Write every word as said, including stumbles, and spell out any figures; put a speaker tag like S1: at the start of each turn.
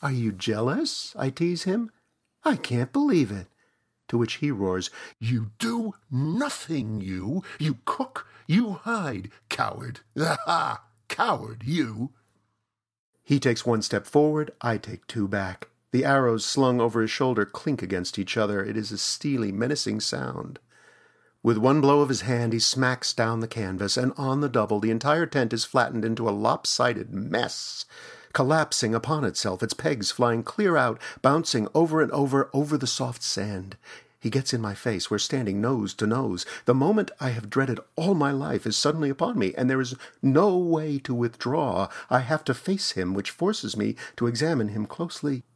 S1: "Are you jealous?" I tease him. "I can't believe it." To which he roars, "You do nothing, you! You cook, you hide, coward! Ha! Coward, you!" He takes one step forward, I take two back. The arrows slung over his shoulder clink against each other. It is a steely, menacing sound. With one blow of his hand he smacks down the canvas, and on the double the entire tent is flattened into a lopsided mess, collapsing upon itself, its pegs flying clear out, bouncing over and over over the soft sand. He gets in my face. We're standing nose to nose. The moment I have dreaded all my life is suddenly upon me, and there is no way to withdraw. I have to face him, which forces me to examine him closely.